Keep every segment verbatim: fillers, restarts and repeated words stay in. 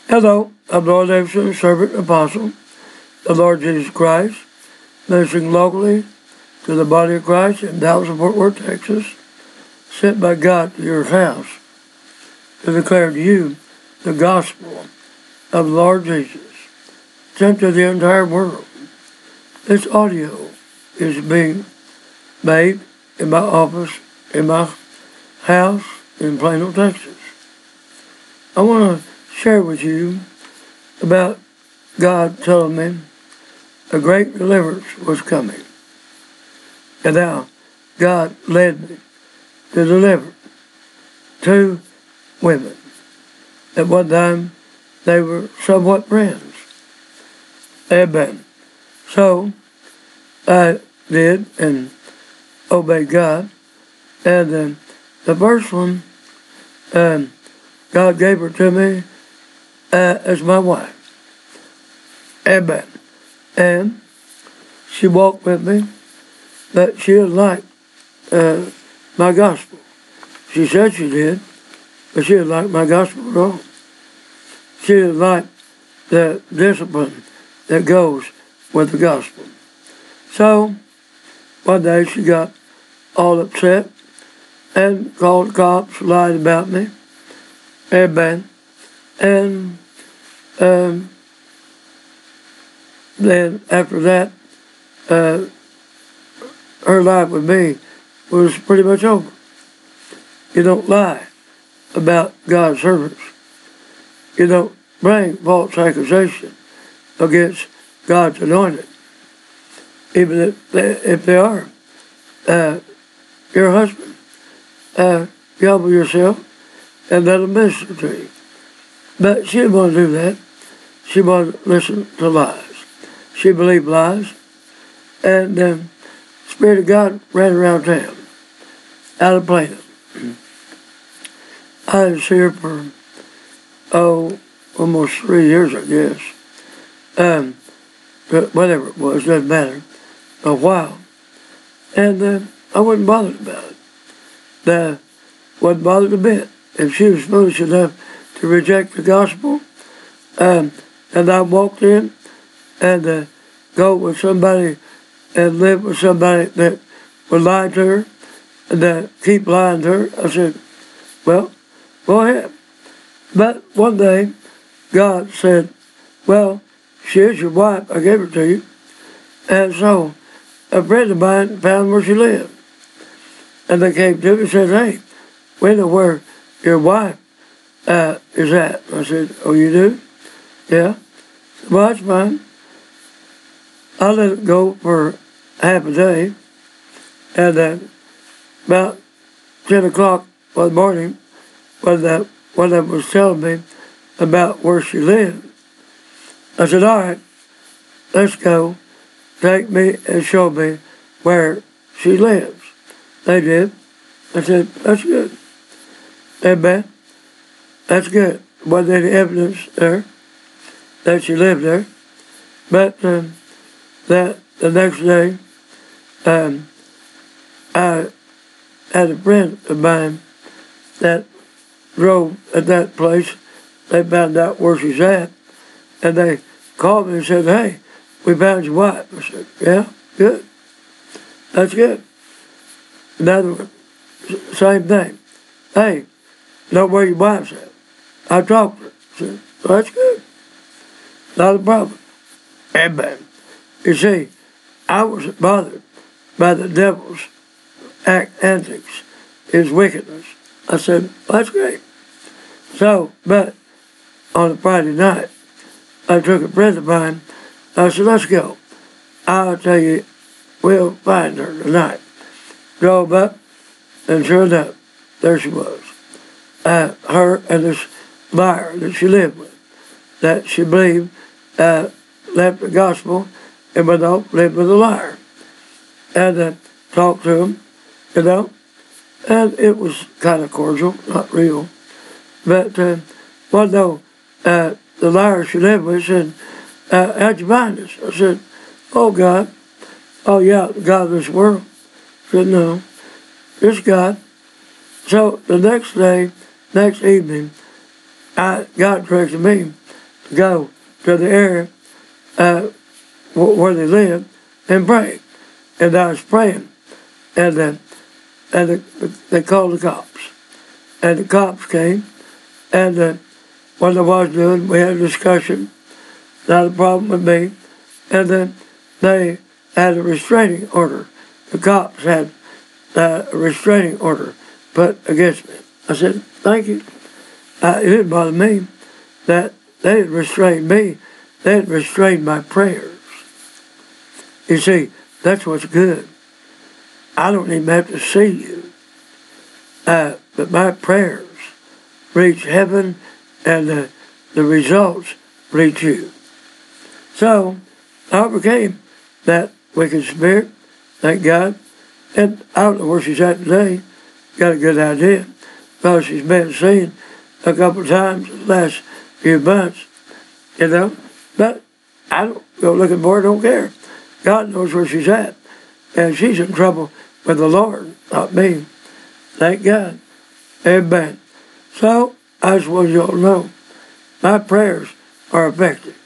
Hello, I'm Lord Davidson, servant and apostle, the Lord Jesus Christ, ministering locally to the body of Christ in Dallas and Fort Worth, Texas, sent by God to your house to declare to you the gospel of the Lord Jesus, sent to the entire world. This audio is being made in my office, in my house in Plano, Texas. I want to share with you about God telling me a great deliverance was coming. And now God led me to deliver two women. At one time, they were somewhat friends. Amen. So I did and obeyed God. And then the first one, um, God gave her to me uh, as my wife. Amen. And she walked with me, but she didn't like uh, my gospel. She said she did, but she didn't like my gospel at all. She didn't like the discipline that goes with the gospel. So one day she got all upset and called the cops, lied about me. Amen. And um, then after that, uh, her life with me was pretty much over. You don't lie about God's servants. You don't bring false accusation against God's anointed, even if they, if they are uh, your husband. Uh, you humble yourself and let them minister to you. But she didn't want to do that. She wanted to listen to lies. She believed lies. And then the Spirit of God ran around town, out of Plano. I was here for, oh, almost three years, I guess. Um, but whatever it was, doesn't matter. A while. And uh, I wasn't bothered about it. Uh, wasn't bothered a bit. If she was foolish enough to reject the gospel, um, and I walked in and uh, go with somebody and live with somebody that would lie to her and uh, keep lying to her, I said, well, go ahead. But one day, God said, well, she is your wife, I gave her to you. And so a friend of mine found where she lived. And they came to me and said, hey, we know where your wife uh, is at. I said, oh, you do? Yeah. Well, that's fine. I let it go for half a day. And then about ten o'clock one morning, when that when they was telling me about where she lived, I said, all right, let's go. Take me and show me where she lives. They did. I said, that's good. Amen. That's good. Wasn't any evidence there that she lived there. But um, that the next day, um, I had a friend of mine that drove at that place. They found out where she's at. And they called me and said, hey, we found your wife. I said, yeah, good. That's good. Another one, same thing. Hey, know where your wife's at. I talked to her. I said, well, that's good. Not a problem. Amen. You see, I wasn't bothered by the devil's act, antics, his wickedness. I said, well, that's great. So, but on a Friday night, I took a friend of mine. I said, let's go. I'll tell you, we'll find her tonight. Drove up, and sure enough, there she was. Uh, her and this liar that she lived with, that she believed uh, left the gospel and went off, lived with a liar. And uh, talked to him, you know, and it was kind of cordial, not real. But, uh, well, no, uh, the liar she lived with said, uh, how'd you find us? I said, oh, God. Oh, yeah, the God of this world. I said, no, it's God. So the next day, next evening, I, God directed me go to the area uh, where they lived and pray. And I was praying, and uh, and the, they called the cops, and the cops came, and uh, what I was doing, we had a discussion, not a problem with me, and then they had a restraining order. The cops had uh, a restraining order put against me. I said, thank you. Uh, it didn't bother me that they had restrained me. They had restrained my prayers. You see, that's what's good. I don't even have to see you. Uh, but my prayers reach heaven, and the, the results reach you. So I overcame that wicked spirit, thank God. And I don't know where she's at today. Got a good idea. Because she's been seen a couple of times in the last few months, you know. But I don't go looking for her, don't care. God knows where she's at. And she's in trouble with the Lord, not me. Thank God. Amen. So, I just want you all to know, my prayers are effective.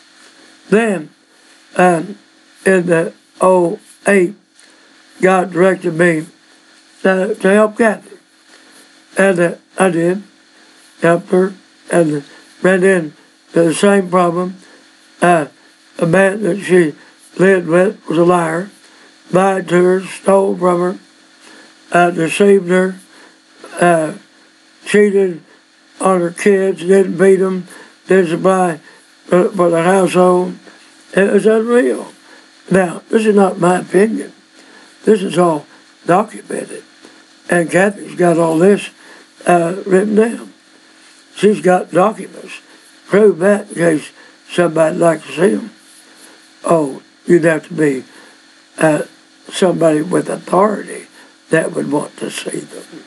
Then, um, in the oh eight, God directed me to, to help Kathy. And uh, I did. Helped her and ran into the same problem. Uh, a man that she lived with was a liar. Lied to her, stole from her, uh, deceived her, uh, cheated on her kids, didn't feed them, didn't supply for, for the household. It was unreal. Now, this is not my opinion. This is all documented. And Kathy's got all this uh, written down. She's got documents. Prove that in case somebody'd like to see them. Oh, you'd have to be uh, somebody with authority that would want to see them.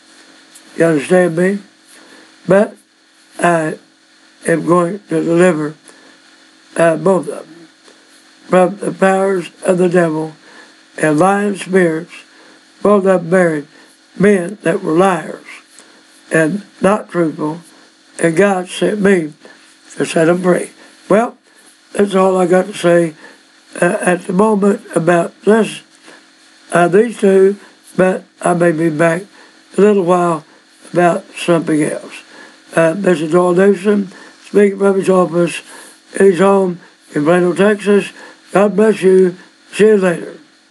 You understand me? But I am going to deliver uh, both of them from the powers of the devil and lying spirits. Both of them married men that were liars and not truthful, and God sent me to set them free. Well, that's all I got to say uh, at the moment about this, uh, these two, but I may be back a little while about something else. Uh, Mister Doyle Newsom, speaking from his office in his home in Plano, Texas. God bless you. See you later.